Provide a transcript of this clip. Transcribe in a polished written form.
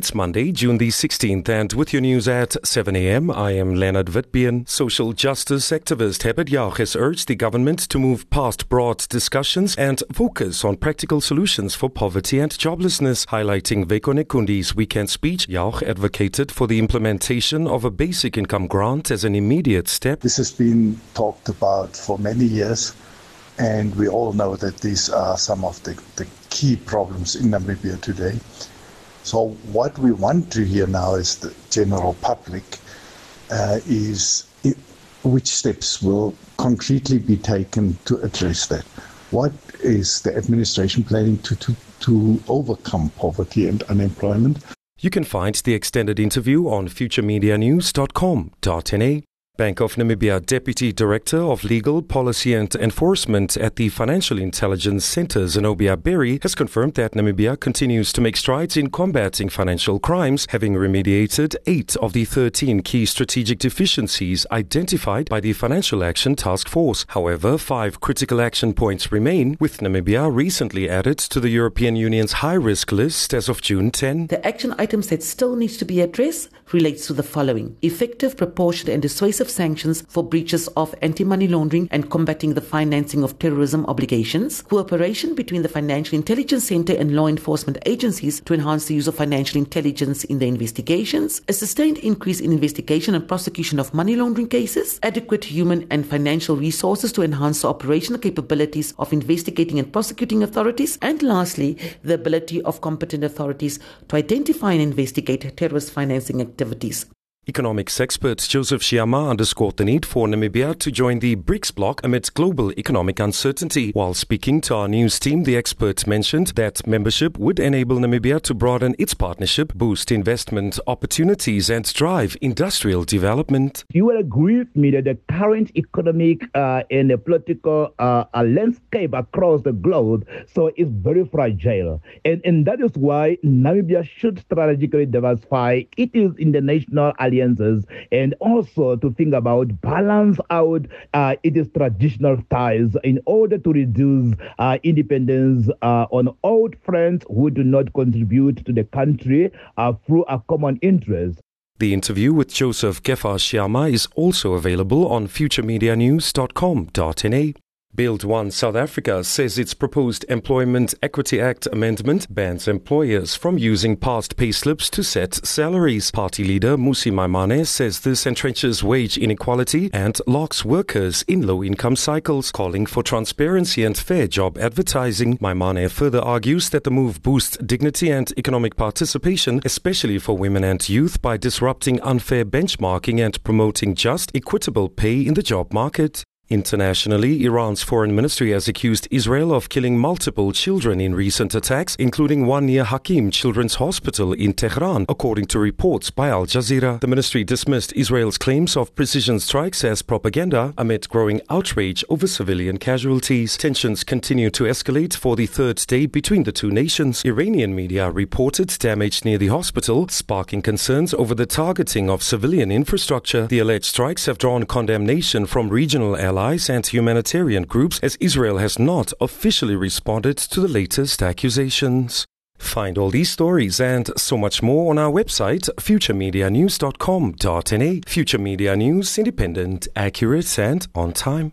It's Monday, June the 16th, and with your news at 7 a.m., I am Leonard Witbeen. Social justice activist Herbert Jauch has urged the government to move past broad discussions and focus on practical solutions for poverty and joblessness. Highlighting Veko Nekundi's weekend speech, Jauch advocated for the implementation of a basic income grant as an immediate step. This has been talked about for many years, and we all know that these are some of the key problems in Namibia today. So what we want to hear now is the general public which steps will concretely be taken to address that. What is the administration planning to overcome poverty and unemployment? You can find the extended interview on futuremedianews.com.na. Bank of Namibia Deputy Director of Legal, Policy and Enforcement at the Financial Intelligence Centre, Zenobia Berry, has confirmed that Namibia continues to make strides in combating financial crimes, having remediated 8 of the 13 key strategic deficiencies identified by the Financial Action Task Force. However, 5 critical action points remain, with Namibia recently added to the European Union's high-risk list as of June 10. The action items that still need to be addressed relates to the following: effective, proportionate and dissuasive sanctions for breaches of anti-money laundering and combating the financing of terrorism obligations, cooperation between the Financial Intelligence Centre and law enforcement agencies to enhance the use of financial intelligence in their investigations, a sustained increase in investigation and prosecution of money laundering cases, adequate human and financial resources to enhance the operational capabilities of investigating and prosecuting authorities, and lastly, the ability of competent authorities to identify and investigate terrorist financing activities. Economics expert Joseph Shiama underscored the need for Namibia to join the BRICS bloc amid global economic uncertainty. While speaking to our news team, the expert mentioned that membership would enable Namibia to broaden its partnership, boost investment opportunities and drive industrial development. You will agree with me that the current economic and political landscape across the globe is very fragile. And that is why Namibia should strategically diversify its international alliances and also to think about balance out its traditional ties in order to reduce independence on old friends who do not contribute to the country through a common interest. The interview with Joseph Kefa Shiama is also available on futuremedianews.com.na. Build One South Africa says its proposed Employment Equity Act amendment bans employers from using past payslips to set salaries. Party leader Mmusi Maimane says this entrenches wage inequality and locks workers in low-income cycles, calling for transparency and fair job advertising. Maimane further argues that the move boosts dignity and economic participation, especially for women and youth, by disrupting unfair benchmarking and promoting just, equitable pay in the job market. Internationally, Iran's foreign ministry has accused Israel of killing multiple children in recent attacks, including one near Hakim Children's Hospital in Tehran, according to reports by Al Jazeera. The ministry dismissed Israel's claims of precision strikes as propaganda amid growing outrage over civilian casualties. Tensions continue to escalate for the third day between the two nations. Iranian media reported damage near the hospital, sparking concerns over the targeting of civilian infrastructure. The alleged strikes have drawn condemnation from regional allies and humanitarian groups, as Israel has not officially responded to the latest accusations. Find all these stories and so much more on our website, futuremedianews.com.na. Future Media News, independent, accurate and on time.